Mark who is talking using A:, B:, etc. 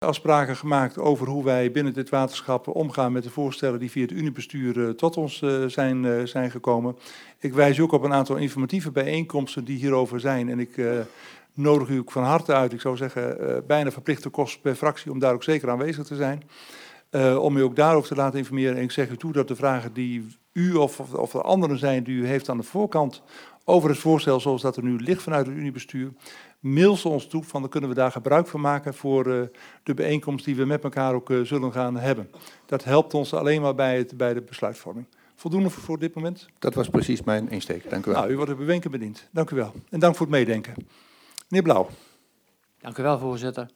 A: afspraken gemaakt over hoe wij binnen dit waterschap omgaan met de voorstellen die via het Uniebestuur tot ons zijn gekomen. Ik wijs ook op een aantal informatieve bijeenkomsten die hierover zijn. En ik nodig u ook van harte uit, ik zou zeggen bijna verplichte kosten per fractie, om daar ook zeker aanwezig te zijn. Om u ook daarover te laten informeren. En ik zeg u toe dat de vragen die u of er anderen zijn die u heeft aan de voorkant over het voorstel zoals dat er nu ligt vanuit het Uniebestuur, mail ze ons toe, dan kunnen we daar gebruik van maken voor de bijeenkomst die we met elkaar ook zullen gaan hebben. Dat helpt ons alleen maar bij de besluitvorming. Voldoende voor dit moment?
B: Dat was precies mijn insteek. Dank u wel.
A: Nou, u wordt op uw wenken bediend. Dank u wel. En dank voor het meedenken. Meneer Blauw.
C: Dank u wel, voorzitter.